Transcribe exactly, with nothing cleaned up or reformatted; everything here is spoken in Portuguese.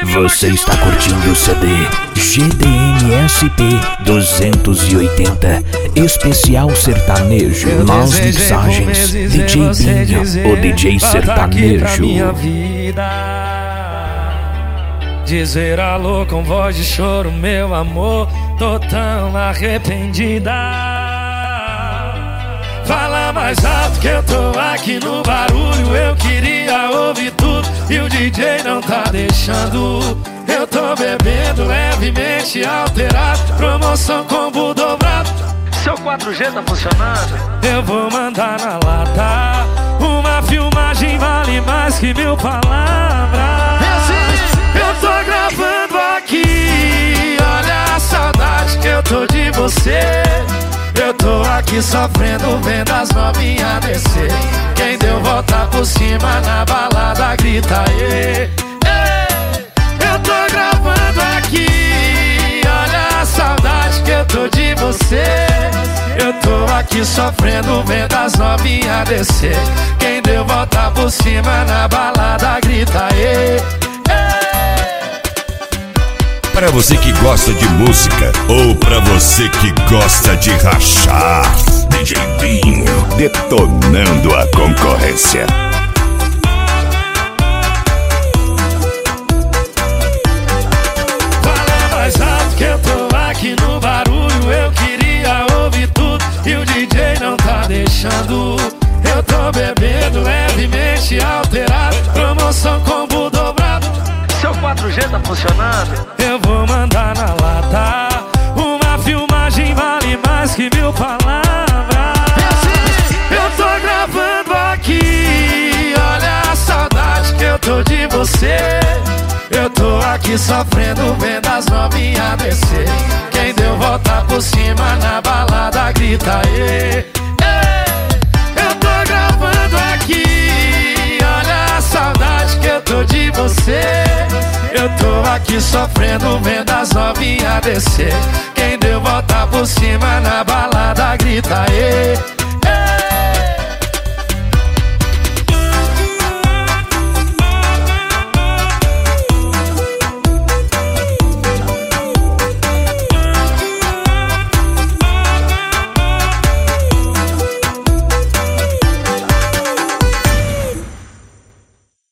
Você está curtindo o C D G D M S P duzentos e oitenta Especial Sertanejo. Nas mixagens D J Binha, o D J sertanejo. Dizer alô com voz de choro, meu amor, tô tão arrependida. Fala mais alto que eu tô aqui no barulho. Eu queria ouvir tudo e o D J não tá deixando. Eu tô bebendo levemente alterado, promoção combo dobrado. Seu quatro G tá funcionando? Eu vou mandar na lata. Uma filmagem vale mais que mil palavras. Eu tô gravando aqui, olha a saudade que eu tô de você. Eu tô aqui sofrendo, vendo as novinhas descer. Quem deu volta por cima na balada grita aê. Eu tô gravando aqui, olha a saudade que eu tô de você. Eu tô aqui sofrendo, vendo as novinhas descer. Quem deu volta por cima na balada grita aê. Pra você que gosta de música ou pra você que gosta de rachar, D J Binho detonando a concorrência. Fala mais alto que eu tô aqui no barulho. Eu queria ouvir tudo e o D J não tá deixando. Eu tô bebendo levemente alterado, promoção combo dobrado. Seu quatro G tá funcionando? Eu vou mandar na lata. Uma filmagem vale mais que mil palavras. Eu tô gravando aqui, olha a saudade que eu tô de você. Eu tô aqui sofrendo, vendo as novinhas descer. Quem deu volta por cima na balada grita aê. Eu tô gravando aqui, olha a saudade que eu tô de você. Eu tô aqui sofrendo, vendo as novinhas descer. Quem deu volta por cima na balada